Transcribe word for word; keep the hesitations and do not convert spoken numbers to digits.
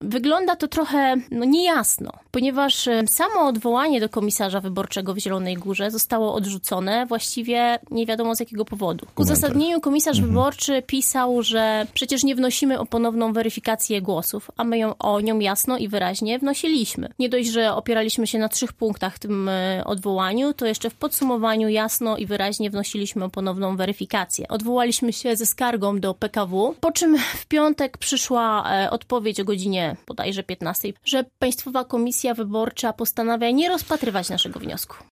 wygląda to trochę no, niejasno, ponieważ samo odwołanie do komisarza wyborczego w Zielonej Górze zostało odrzucone właściwie nie wiadomo z jakiego powodu. W uzasadnieniu komisarz mhm. wyborczy pisał, że przecież nie wnosimy o ponowną weryfikację głosów, a my ją, o nią jasno i wyraźnie wnosiliśmy. Nie dość, że opieraliśmy się na trzech punktach w tym odwołaniu, to jeszcze w podsumowaniu jasno i wyraźnie wnosiliśmy o ponowną weryfikację. Odwołaliśmy się ze skargą do P K W, po czym w piątek przyszła odpowiedź o godzinie bodajże piętnastej, że Państwowa Komisja Wyborcza postanawia nie rozpatrywać naszego wniosku.